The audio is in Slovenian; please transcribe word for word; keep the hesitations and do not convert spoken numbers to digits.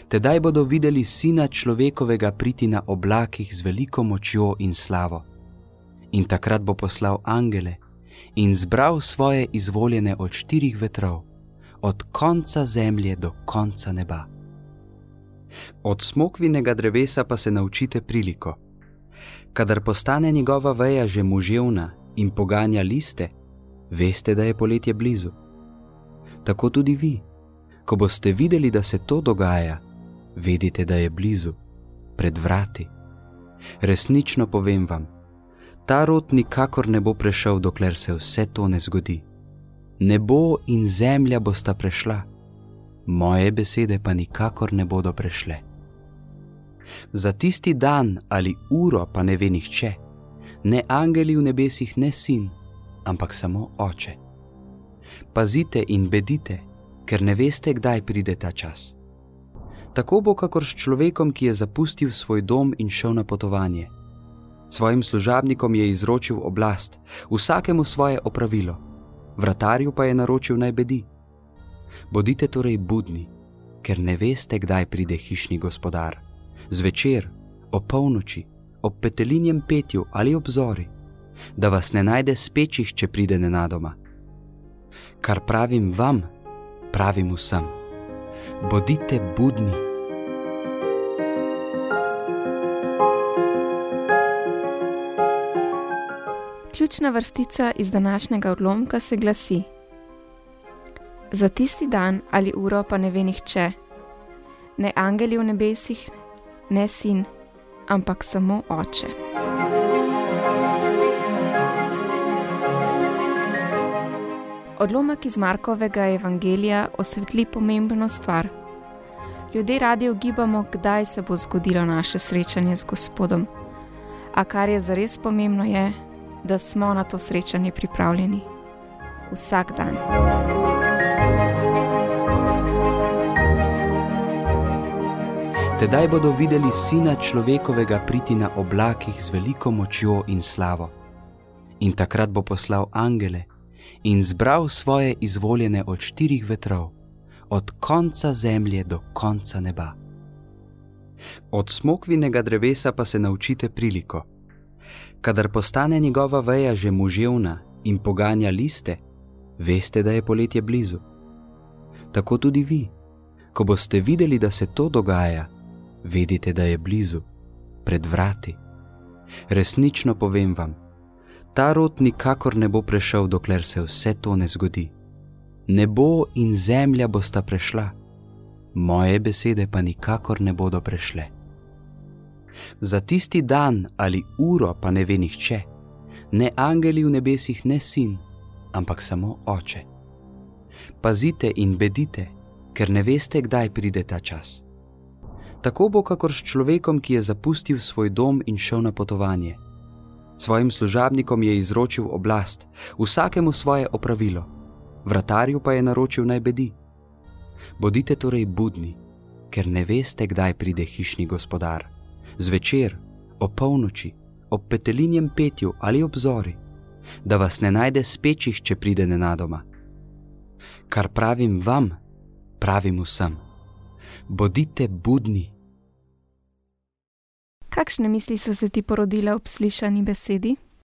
Tedaj bodo videli Sina človekovega priti na oblakih z veliko močjo in slavo. In takrat bo poslal angele in zbral svoje izvoljene od štirih vetrov, od konca zemlje do konca neba. Od smokvinega drevesa pa se naučite priliko. Kadar postane njegova veja že moževna in poganja liste, veste, da je poletje blizu. Tako tudi vi, ko boste videli, da se to dogaja, vedite, da je blizu, pred vrati. Resnično povem vam, ta rod nikakor ne bo prešel, dokler se vse to ne zgodi. Nebo in zemlja bosta prešla, moje besede pa nikakor ne bodo prešle. Za tisti dan ali uro pa ne ve nihče, ne angeli v nebesih, ne sin, ampak samo Oče. Pazite in bedite, ker ne veste, kdaj pride ta čas. Tako bo kakor s človekom, ki je zapustil svoj dom in šel na potovanje. Svojim služabnikom je izročil oblast, vsakemu svoje opravilo, vratarju pa je naročil naj bedi. Bodite torej budni, ker ne veste, kdaj pride hišni gospodar, zvečer, ob polnoči, ob petelinjem petju ali ob zori, da vas ne najde spečih, če pride nenadoma. Kar pravim vam, pravim vsem, bodite budni. Ključna vrstica iz današnjega odlomka se glasi: za tisti dan ali uro pa ne ve nihče, ne angeli v nebesih, ne sin, ampak samo Oče. Odlomek iz Markovega evangelija osvetli pomembno stvar. Ljudje radi ugibamo, kdaj se bo zgodilo naše srečanje z Gospodom, a kar je zares pomembno je, da smo na to srečanje pripravljeni. Vsak dan. Tedaj bodo videli Sina človekovega priti na oblakih z veliko močjo in slavo. In takrat bo poslal angele in zbral svoje izvoljene od štirih vetrov, od konca zemlje do konca neba. Od smokvinega drevesa pa se naučite priliko. Kadar postane njegova veja že moževna in poganja liste, veste, da je poletje blizu. Tako tudi vi, ko boste videli, da se to dogaja, vedite, da je blizu, pred vrati. Resnično povem vam, ta rod nikakor ne bo prešel, dokler se vse to ne zgodi. Nebo in zemlja bosta prešla, moje besede pa nikakor ne bodo prešle. Za tisti dan ali uro pa ne ve nihče, ne angeli v nebesih, ne sin, ampak samo Oče. Pazite in bedite, ker ne veste, kdaj pride ta čas. Tako bo kakor s človekom, ki je zapustil svoj dom in šel na potovanje. Svojim služabnikom je izročil oblast, vsakemu svoje opravilo, vratarju pa je naročil naj bedi. Bodite torej budni, ker ne veste, kdaj pride hišni gospodar, zvečer, ob polnoči, ob petelinjem petju ali ob zori, da vas ne najde spečih, če pride nenadoma. Kar pravim vam, pravim vsem, bodite budni. Kakšne misli so se ti porodile ob slišani besedi?